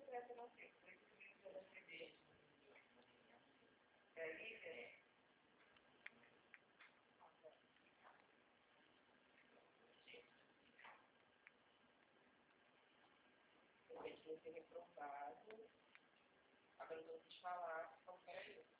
essa não sei, foi que eu recebi. É livre? Eu tenho que ser reprovado. Agora eu vou te falar